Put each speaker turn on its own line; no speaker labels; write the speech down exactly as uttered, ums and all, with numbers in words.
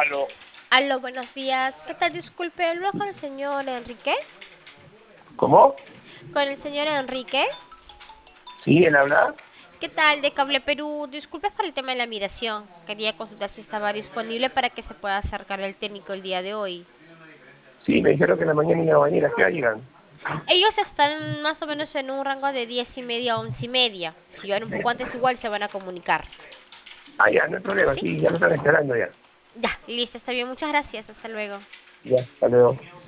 Aló.
Aló, buenos días. ¿Qué tal? Disculpe, ¿hablo con el señor Enrique?
¿Cómo?
¿Con el señor Enrique?
¿Sí, él habla?
¿Qué tal? De Cable Perú. Disculpe por el tema de la migración. Quería consultar si estaba disponible para que se pueda acercar el técnico el día de hoy.
Sí, me dijeron que en la mañana iban a venir. ¿A qué hora llegan?
Ellos están más o menos en un rango de diez y media a once y media. Si llegan un poco antes, igual se van a comunicar.
Ah, ya, no hay problema.
¿Sí?
Sí, ya lo están esperando ya.
Ya, listo, está bien. Muchas gracias. Hasta luego.
Ya, hasta luego.